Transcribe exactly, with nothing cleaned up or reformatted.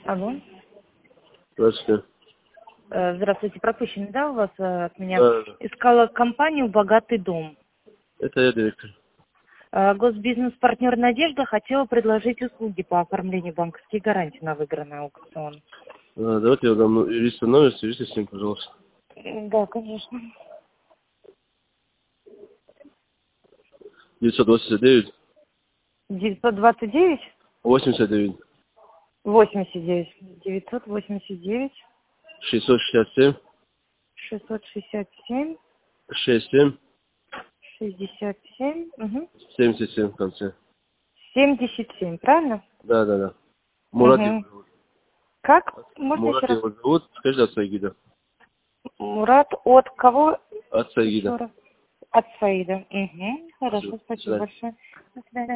Алло. Здравствуйте. Э, Здравствуйте, пропущен, да, у вас э, от меня? Да, да. Искала компанию «Богатый дом». Это я директор. Э, Госбизнес-партнер «Надежда» хотела предложить услуги по оформлению банковских гарантий на выигранный аукцион. А, давайте я дам юриста номер, свяжитесь с ним, пожалуйста. М, Да, конечно. девятьсот восемьдесят девять девятьсот двадцать девять восемьдесят девять восемьдесят девять девятьсот восемьдесят девять шестьсот шестьдесят семь шестьсот шестьдесят семь шестьдесят семь шестьдесят семь угу. семьдесят семь в конце. семьдесят семь, правильно? Да, да, да. Мурат его Угу. зовут. Как? Можно еще Мурат раз? его зовут, скажи от Саида. Мурат от кого? От Еще Саида. раз. От Саида. Угу. Хорошо, До спасибо свидания. большое. До свидания.